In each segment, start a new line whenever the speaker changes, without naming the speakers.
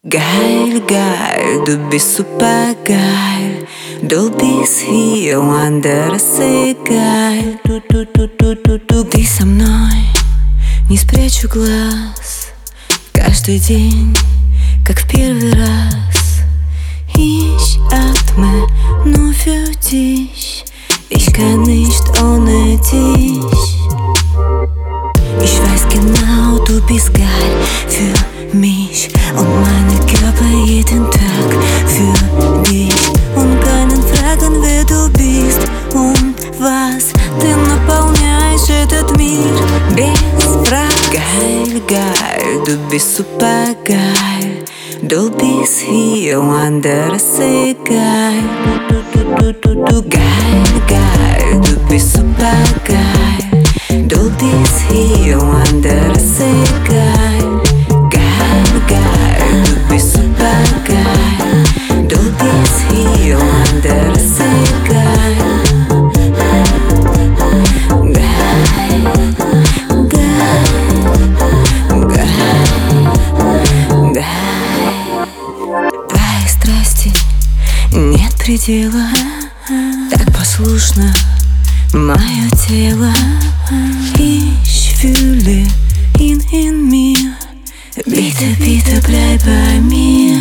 Geil, geil, du bist super geil. Du bist hier, anderes egal. Ты со мной, не спрячу глаз. Каждый день, как в первый раз. Ich atme nur für dich. Ich kann nicht ohne dich. Ich weiß genau, du bist geil für mich. Und mein Körper jeden Tag für dich. Und keinen fragen, wer du bist und was. Ты наполняешь этот мир без прав. Geil, geil, du bist super geil. Du bist hier, anderes egal. Geil, geil, du bist super geil. Du bist hier, anderes egal. Geil, geil, du bist super geil. Du bist hier, anderes egal. Твоей страсти нет предела. Так послушно мое тело. Ich fühle ihn in mir. Bitte, bitte bleib bei mir.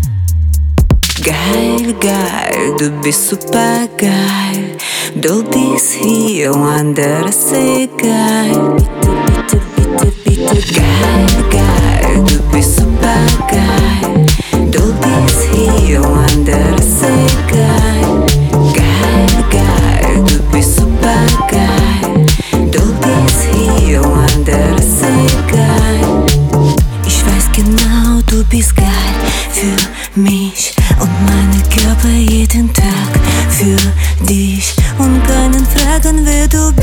Geil, geil, du bist super geil. Du bist hier, anderes egal. Bitte, bitte, bitte, bitte. Geil, geil, du bist super geil. Du bist hier, anderes egal. Geil, geil, du bist super geil. Du bist hier, anderes egal. Ich weiß genau, du bist geil für mich. Und mein Körper jeden Tag für dich. Und keinen fragen, wer du